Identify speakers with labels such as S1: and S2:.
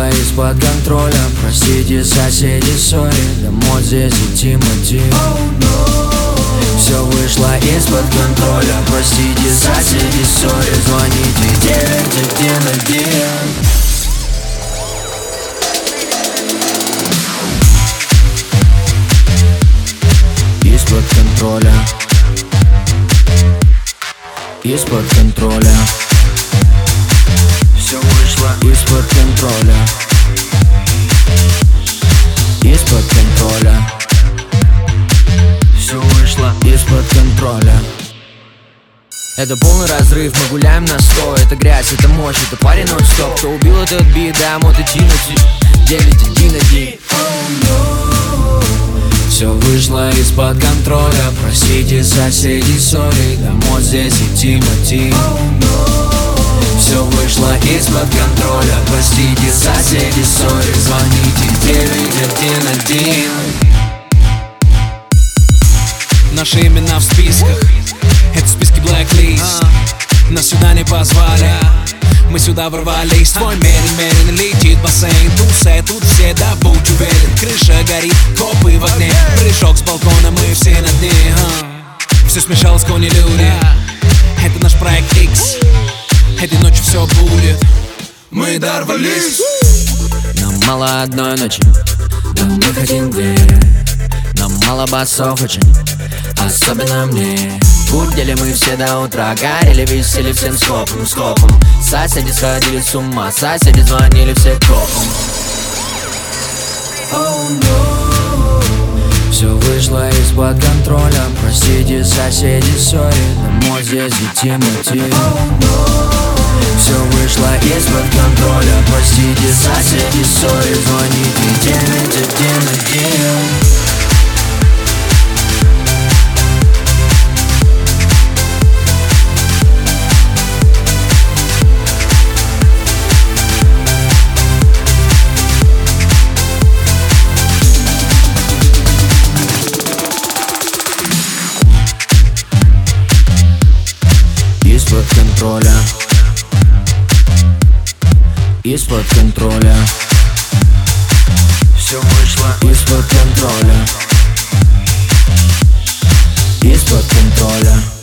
S1: вышло из-под контроля. Простите, соседи, сори, домой здесь идти мотив. Все вышло из-под контроля. Простите, соседи, сори, звоните 911. Из-под контроля. Из-под контроля. Все вышло из-под контроля. Из-под контроля. Все вышло из-под контроля. Это полный разрыв, мы гуляем на 100. Это грязь, это мощь, это парень нон-стоп. Кто убил этот бит, да, мод идти на 911. Все вышло из-под контроля. Простите, соседи, сори, домой здесь идти мотив. Все вышло из-под контроля. Простите, соседи, сори, звоните 911.
S2: Наши имена в списках, это списки blacklist. Нас сюда не позвали, мы сюда ворвались. Твой медленно летит бассейн. Тут все до бучу верят. Крыша горит, копы в огне. Прыжок с балкона, мы все на дне. Все смешалось, кони люди. Это наш проект X. Этой ночью все будет. Мы дорвались.
S1: Нам мало одной ночи, да мы хотим две. Нам мало басов очень, особенно мне. Гудели мы все до утра, горели, висели всем скопом. Соседи сходили с ума, соседи звонили все копам. Все вышло из-под контроля. Простите, соседи, сори, домой здесь идти мотив. Все вышло из-под контроля. Простите, соседи, сори, звоните 911. Из-под контроля. Из-под контроля. Все вышло из-под контроля. Из-под контроля.